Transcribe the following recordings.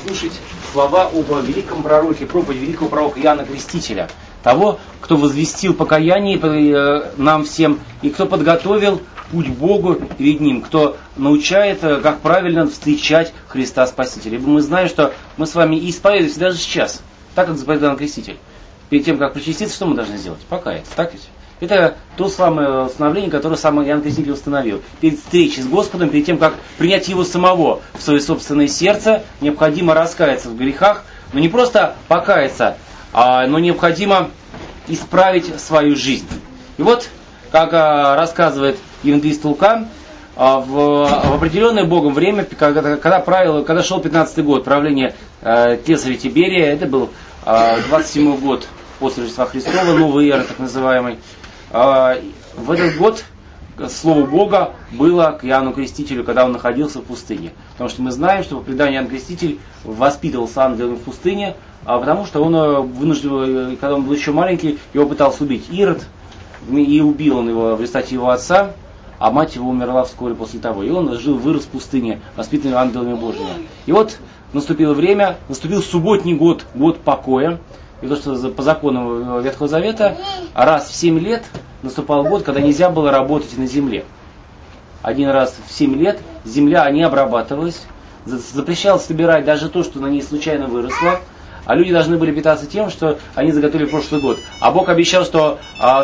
послушать слова об великом пророке, проповедь великого пророка Иоанна Крестителя, того, кто возвестил покаяние нам всем, и кто подготовил путь к Богу перед Ним, кто научает, как правильно встречать Христа Спасителя. Ибо мы знаем, что мы с вами исповедуемся даже сейчас, так как заповедал Иоанн Креститель. Перед тем, как причаститься, что мы должны сделать? Покаяться, так ведь? Это то самое установление, которое сам Иоанн Креститель установил. Перед встречей с Господом, перед тем, как принять Его самого в свое собственное сердце, необходимо раскаяться в грехах, но не просто покаяться, но необходимо исправить свою жизнь. И вот, как рассказывает евангелист Лука, в определенное Богом время, когда шел 15-й год правления кесаря Тиберия, это был 27-й год после Рождества Христова, новой эры так называемой, в этот год Слово Бога было к Иоанну Крестителю, когда он находился в пустыне. Потому что мы знаем, что по преданию Иоанн Креститель воспитывался ангелом в пустыне, потому что он вынужден, когда он был еще маленький, его пытался убить Ирод, и убил он его в результате его отца, а мать его умерла вскоре после того. И он вырос в пустыне, воспитанный ангелами Божьими. И вот наступило время, наступил субботний год, год покоя. И то, что по законам Ветхого Завета, раз в 7 лет наступал год, когда нельзя было работать на земле. Один раз в 7 лет земля не обрабатывалась, запрещалось собирать даже то, что на ней случайно выросло, а люди должны были питаться тем, что они заготовили в прошлый год. А Бог обещал, что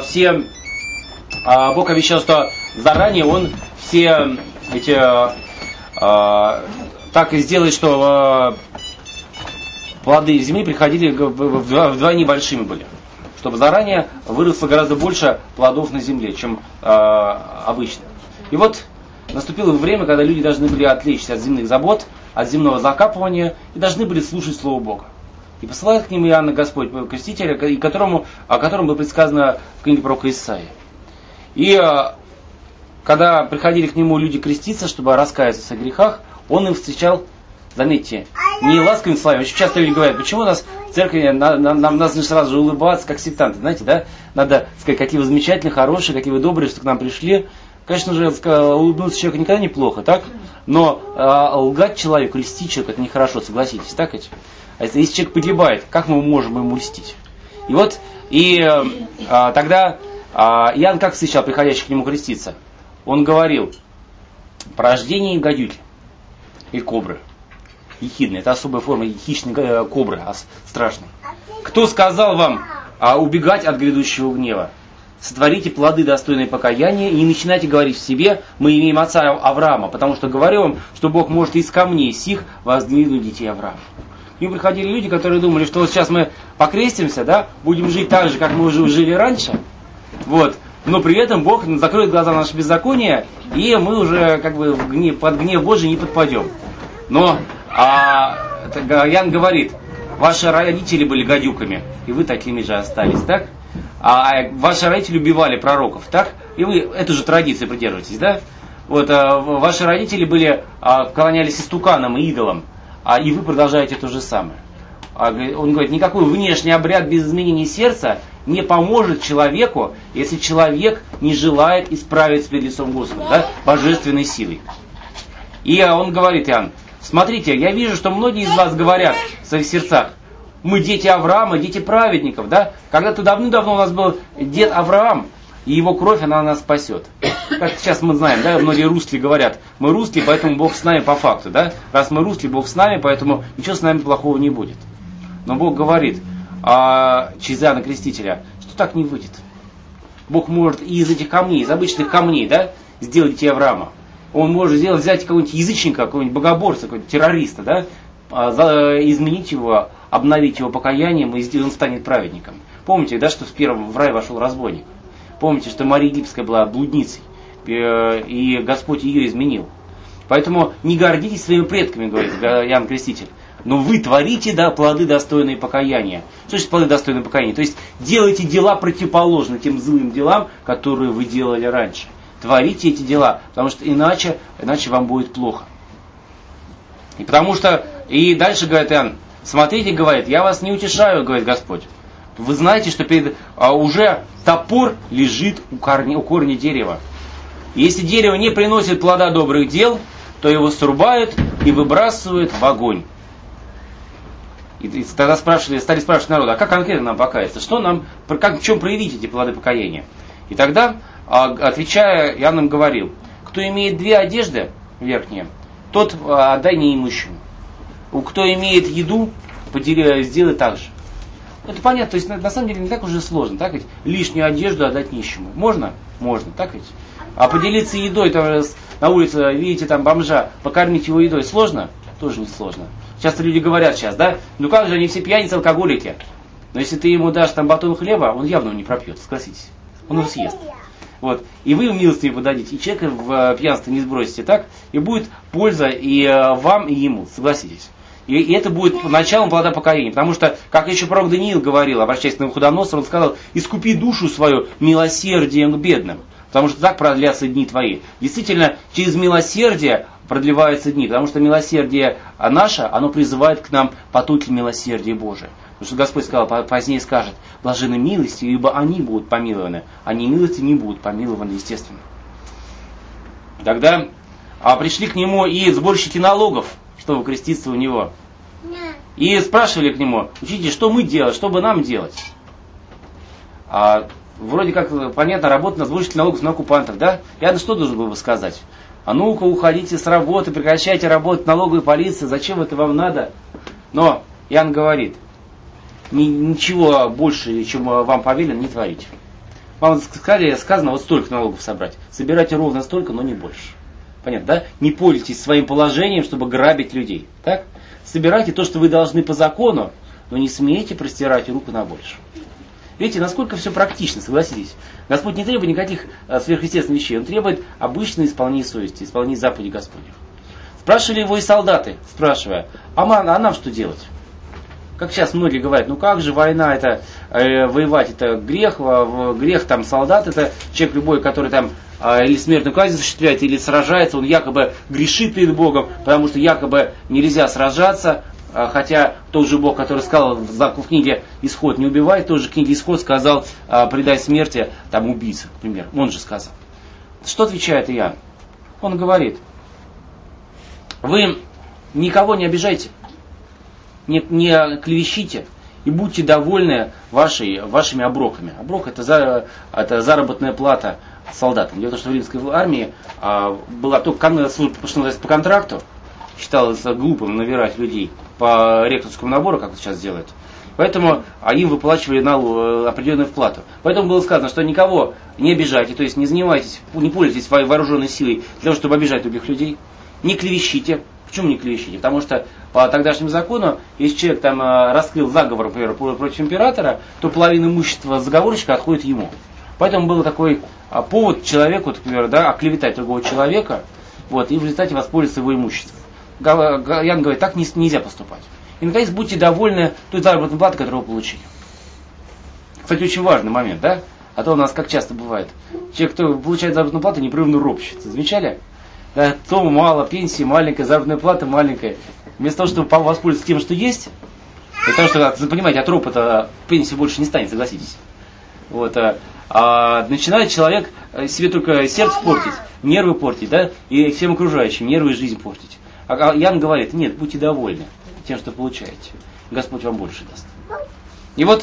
заранее Он все эти так и сделает, что плоды земли приходили вдвойне большими были, чтобы заранее выросло гораздо больше плодов на земле, чем обычно. И вот наступило время, когда люди должны были отвлечься от земных забот, от земного закапывания и должны были слушать Слово Бога. И посылает к ним Иоанна Господь Крестителя, о котором было предсказано в книге пророка Исаии. И когда приходили к нему люди креститься, чтобы раскаяться в своих грехах, он им встречал, заметьте, не ласковыми словами. Очень часто люди говорят, почему у нас в церкви нам нужно сразу же улыбаться, как сектанты, знаете, да? Надо сказать, какие вы замечательные, хорошие, какие вы добрые, что к нам пришли. Конечно же, улыбнуться человеку никогда неплохо, так? Но лгать человеку, льстить человеку, это нехорошо, согласитесь, так ведь? А если человек погибает, как мы можем ему льстить? И вот, тогда Иоанн как встречал приходящих к нему креститься? Он говорил, порождение гадюки или кобры. Ехидная, это особая форма хищной кобры, страшной. Кто сказал вам убегать от грядущего гнева? Сотворите плоды, достойные покаяния, и не начинайте говорить в себе, мы имеем отца Авраама, потому что говорю вам, что Бог может из камней сих воздвигнуть детей Авраама. К ним приходили люди, которые думали, что вот сейчас мы покрестимся, да, будем жить так же, как мы уже жили раньше, вот, но при этом Бог закроет глаза на наше беззаконие, и мы уже как бы под гнев Божий не подпадем. Но Иоанн говорит, ваши родители были гадюками, и вы такими же остались, так? Ваши родители убивали пророков, так? И вы эту же традицию придерживаетесь, да? Вот, ваши родители поклонялись истуканам и идолам, и вы продолжаете то же самое. Он говорит, никакой внешний обряд без изменения сердца не поможет человеку, если человек не желает исправиться перед лицом Господа, да, божественной силой. И он говорит, Иоанн, смотрите, я вижу, что многие из вас говорят в своих сердцах, мы дети Авраама, дети праведников, да? Когда-то давным-давно у нас был дед Авраам, и его кровь, она нас спасет. Как сейчас мы знаем, да, многие русские говорят, мы русские, поэтому Бог с нами по факту, да? Раз мы русские, Бог с нами, поэтому ничего с нами плохого не будет. Но Бог говорит через Иоанна Крестителя, что так не выйдет. Бог может и из этих камней, из обычных камней, да, сделать детей Авраама. Он может взять какого-нибудь язычника, какого-нибудь богоборца, какого-нибудь террориста, да, изменить его, обновить его покаянием, и он станет праведником. Помните, да, что в рай вошел разбойник? Помните, что Мария Египетская была блудницей, и Господь ее изменил. Поэтому не гордитесь своими предками, говорит Иоанн Креститель, но вы творите, да, плоды, достойные покаяния. Что значит плоды, достойные покаяния? То есть делайте дела противоположные тем злым делам, которые вы делали раньше. Творите эти дела, потому что иначе вам будет плохо. И дальше говорит Иоанн, смотрите, говорит, я вас не утешаю, говорит Господь. Вы знаете, что уже топор лежит у корня дерева. Если дерево не приносит плода добрых дел, то его срубают и выбрасывают в огонь. И тогда стали спрашивать народа, а как конкретно нам покаяться? Что нам, в чем проявить эти плоды покаяния? И тогда, отвечая, Иоанн им говорил, кто имеет 2 одежды верхние, тот отдай неимущему. Кто имеет еду, сделай так же. Это понятно, то есть на самом деле не так уже сложно, так ведь? Лишнюю одежду отдать нищему. Можно? Можно, так ведь? А поделиться едой, там, на улице, видите, там бомжа, покормить его едой, сложно? Тоже не сложно. Часто люди говорят сейчас, да, ну как же, они все пьяницы, алкоголики. Но если ты ему дашь там батон хлеба, он явно не пропьет, согласитесь. Он его съест. Вот. И вы милости ему подадите, и человека в пьянство не сбросите, так? И будет польза и вам, и ему, согласитесь. И это будет началом плода покаяния. Потому что, как еще пророк Даниил говорил, обращаясь к Навуходоносору, он сказал, искупи душу свою милосердием к бедным. Потому что так продлятся дни твои. Действительно, через милосердие продлеваются дни. Потому что милосердие наше, оно призывает к нам потоки милосердия Божия. Потому что Господь сказал, позднее скажет, блаженны милости, ибо они будут помилованы, а не милости не будут помилованы, естественно. Тогда пришли к нему и сборщики налогов, чтобы креститься у него. И спрашивали к нему, учитель, что мы делать, что бы нам делать? Вроде как, понятно, работа на сборщике налогов на оккупантов, да? Я что должен был бы сказать? А ну-ка, уходите с работы, прекращайте работать налоговой полиции, зачем это вам надо? Но Иоанн говорит, ничего больше, чем вам повелено, не творите. Вам сказано вот столько налогов собрать. Собирайте ровно столько, но не больше. Понятно, да? Не пользуйтесь своим положением, чтобы грабить людей. Так? Собирайте то, что вы должны по закону, но не смейте простирать руку на больше. Видите, насколько все практично, согласитесь. Господь не требует никаких сверхъестественных вещей. Он требует обычное исполнение совести, исполнение заповедей Господних. Спрашивали его и солдаты, спрашивая, а нам что делать? Как сейчас многие говорят, ну как же война, это воевать, это грех, грех там солдат, это человек любой, который там или смертную казнь осуществляет, или сражается, он якобы грешит перед Богом, потому что якобы нельзя сражаться, хотя тот же Бог, который сказал в книге Исход не убивай, тот же в книге Исход сказал предай смерти там убийце, например, он же сказал. Что отвечает Иоанн? Он говорит, вы никого не обижайте, не клевещите и будьте довольны вашими оброками. Оброк это заработная плата солдатам. Дело в том, что в римской армии была только служба, что называется, по контракту. Считалось глупым набирать людей по рекрутскому набору, как это сейчас делают. Поэтому им выплачивали определенную вплату. Поэтому было сказано, что никого не обижайте, то есть не занимайтесь, не пользуйтесь своей вооруженной силой для того, чтобы обижать других людей. Не клевещите. Почему не клевещите? Потому что по тогдашнему закону, если человек там раскрыл заговор, например, против императора, то половина имущества заговорщика отходит ему. Поэтому был такой повод человеку, например, да, оклеветать другого человека, вот, и в результате воспользоваться его имуществом. Иоанн говорит, так нельзя поступать. И, наконец, будьте довольны той заработной платой, которую вы получили. Кстати, очень важный момент, да? А то у нас, как часто бывает, человек, кто получает заработную плату, непрерывно ропщет. Замечали? Да, то мало, пенсии маленькая, заработная плата маленькая. Вместо того, чтобы воспользоваться тем, что есть, потому что, понимаете, от ропота пенсии больше не станет, согласитесь. Вот, начинает человек себе только сердце портить, нервы портить, да, и всем окружающим нервы и жизнь портить. А Иоанн говорит, нет, будьте довольны тем, что получаете. Господь вам больше даст. И вот,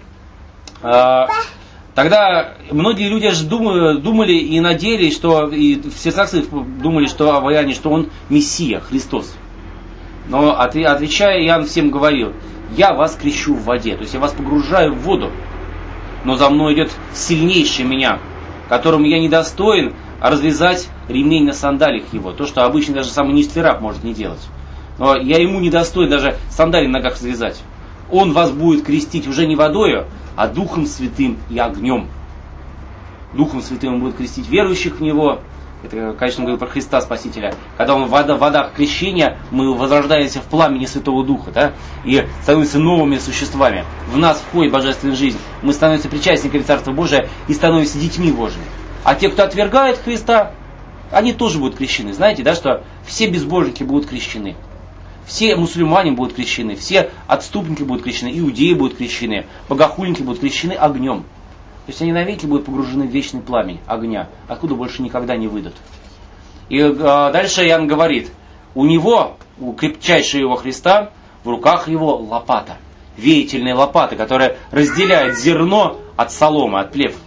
тогда многие люди же думали и надеялись, что, и все саксы думали, что о Иоанне, что он Мессия, Христос. Но отвечая, Иоанн всем говорил, я вас крещу в воде, то есть я вас погружаю в воду, но за мной идет сильнейший меня, которому я недостоин развязать ремень на сандалиях его, то, что обычно даже самый низкий раб может не делать. Но я ему недостоин даже сандали на ногах связать. Он вас будет крестить уже не водою, а Духом Святым и огнем. Духом Святым он будет крестить верующих в Него. Это, конечно, говорил про Христа Спасителя. Когда он в водах крещения, мы возрождаемся в пламени Святого Духа, да? И становимся новыми существами. В нас входит божественная жизнь. Мы становимся причастниками Царства Божия и становимся детьми Божьими. А те, кто отвергает Христа, они тоже будут крещены. Знаете, да, что все безбожники будут крещены. Все мусульмане будут крещены, все отступники будут крещены, иудеи будут крещены, богохульники будут крещены огнем. То есть они навеки будут погружены в вечный пламень огня, откуда больше никогда не выйдут. И дальше Иоанн говорит, у него, у крепчайшего его Христа, в руках его лопата, веятельная лопата, которая разделяет зерно от соломы, от плев.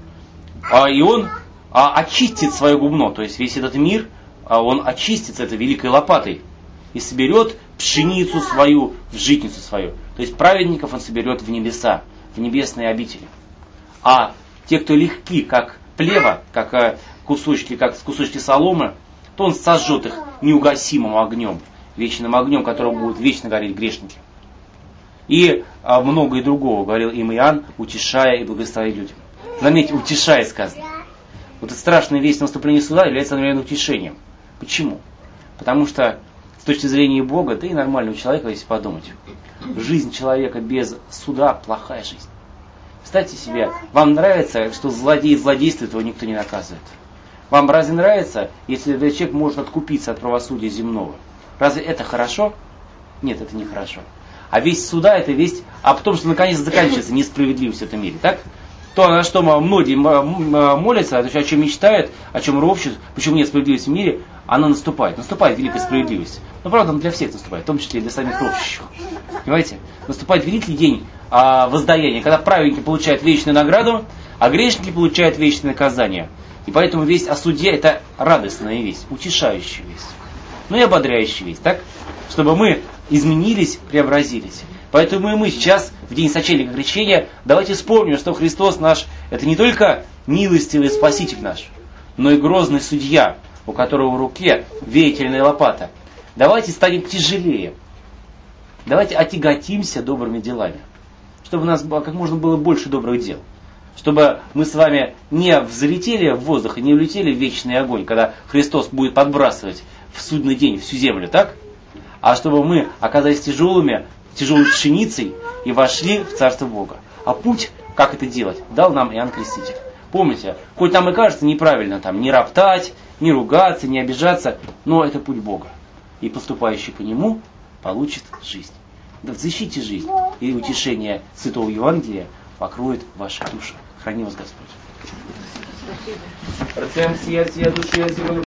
И он очистит свое гумно, то есть весь этот мир, он очистится этой великой лопатой и соберет пшеницу свою в житницу свою. То есть праведников он соберет в небеса, в небесные обители. А те, кто легки, как плева, как кусочки соломы, то он сожжет их неугасимым огнем, вечным огнем, которым будут вечно гореть грешники. И многое другого говорил им Иоанн, утешая и благословя людям. Заметьте, утешая сказано. Вот эта страшная весть наступления суда является одновременно утешением. Почему? Потому что с точки зрения Бога, да и нормального человека, если подумать, жизнь человека без суда плохая жизнь. Представьте себе, вам нравится, что злодей злодействует, его никто не наказывает. Вам разве нравится, если этот человек может откупиться от правосудия земного? Разве это хорошо? Нет, это не хорошо. А весть суда это весть о том, что наконец заканчивается несправедливость в этом мире. Так? То, на что многие молятся, о чем мечтают, о чем ропщут, почему нет справедливости в мире, она наступает. Наступает великая справедливость. Но правда, она для всех наступает, в том числе и для самих ропщущих. Понимаете? Наступает великий день воздаяния, когда праведники получают вечную награду, а грешники получают вечное наказание. И поэтому весть о суде это радостная весть, утешающая весть. Ну и ободряющая весть, так? Чтобы мы изменились, преобразились. Поэтому и мы сейчас, в день сочельника крещения, давайте вспомним, что Христос наш, это не только милостивый Спаситель наш, но и грозный судья, у которого в руке веятельная лопата. Давайте станем тяжелее. Давайте отяготимся добрыми делами. Чтобы у нас было как можно было больше добрых дел. Чтобы мы с вами не взлетели в воздух и не улетели в вечный огонь, когда Христос будет подбрасывать в судный день всю землю, так? А чтобы мы оказались тяжелой пшеницей и вошли в Царство Бога. А путь, как это делать, дал нам Иоанн Креститель. Помните, хоть нам и кажется неправильно там не роптать, не ругаться, не обижаться, но это путь Бога. И поступающий по нему получит жизнь. Да взыщите жизнь, и утешение Святого Евангелия покроет ваши души. Храни вас Господь. Спасибо.